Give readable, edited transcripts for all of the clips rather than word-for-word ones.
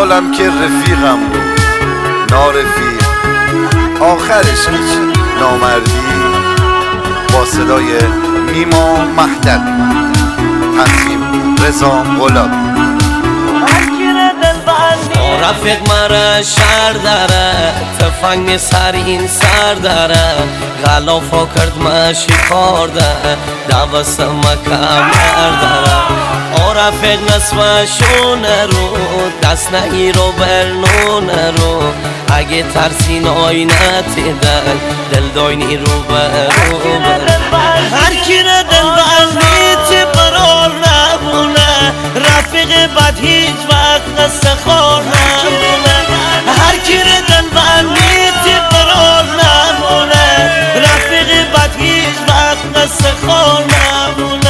سالم که رفیقم بود نارفیق، آخرش هیچ نامردی. با صدای نیما مهدوی، تنظیم رضا غلامی. رفیق مرا شهر داره، تفنگ سر این سر داره، غلافا کرد ما شکار ده، دوست ما کمر داره. رفیق نصف شونه رو دست نهی رو برنون رو، اگه ترسین آینه تیدن دل داینی رو برو هر کی را دل بندی برار نبونه، رفیق بد هیچ وقت قصه خور نبونه. هر کی را دل بندی برار نبونه، رفیق بد هیچ وقت قصه خور نبونه.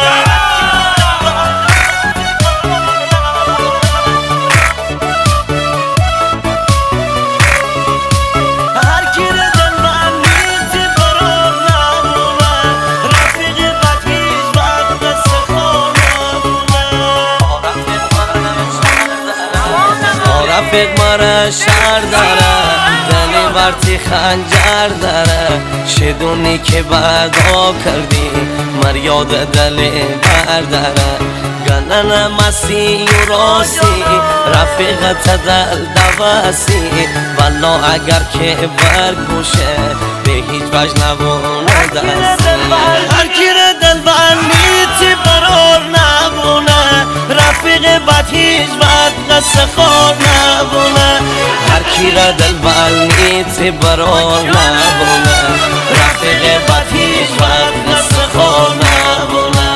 رفیق مرا شهر داره، دلی برتی خنجر داره، شدونی که بعدا کردی مریاد دلی برداره. گنن مسی و راسی رفیقت دل دوسی، والا اگر که برگوشه به هیچ وجه نبونه دستی. هر کی را دل بندی تی برار نبونه، رفیق بد هیچ وقت قصه خور نبونه. هر کی را دل بندی تی برار نبونه، رفیق بد هیچ وقت قصه خور نبونه.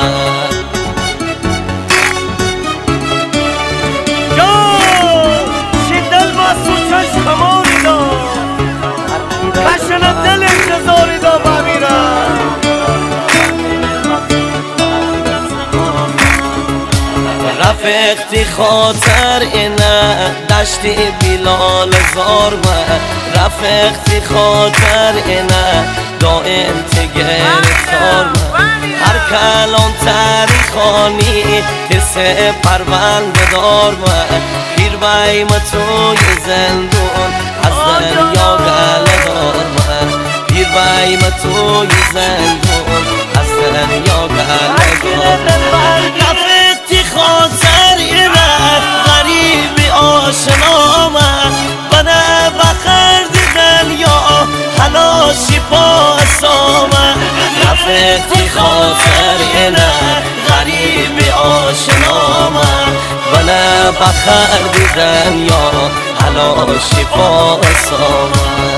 رفیقتی خاطر اینه دشتی بلال زارمه، رفیقتی خاطر اینه دائم تگر تارمه. هر کلام تاریخانی تسه پرونده دارمه، پیر بایم توی زندون از دنیا گله دارمه. پیر بایم توی زندون از دنیا گله دارمه. خاطر اینه غریبی آشنامه، بنه بخر دیدن یا حلاشی پاسامه. رفیقی خاطر اینه غریبی آشنامه، بنه بخر دیدن یا حلاشی پاسامه.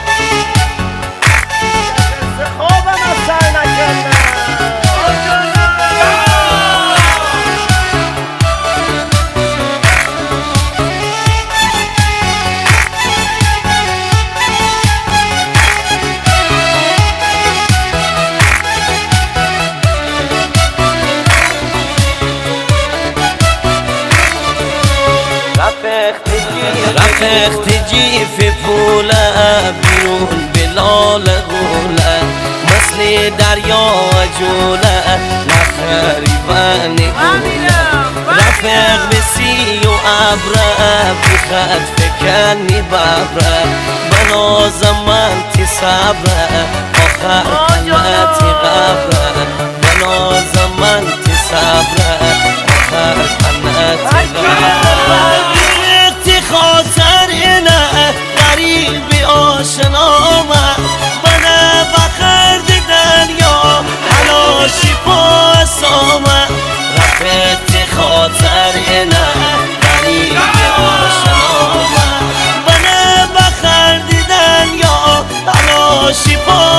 رفیقتی جیف پوله بیرون بلال غوله، مثل دریا جوله نخریبانی گوله. رفیق بسی و عبره بخد فکنی ببره، بناز من تی صبره آخر قلتی غبره. بناز من تی صبره آخر قلتی غبره. خاطر اینه غریبی آشنامه، بنه بخر دیدن یا حلاشی پاسامه. رفیقتی خاطر اینه غریبی آشنامه، بنه بخر دیدن یا حلاشی پاسامه.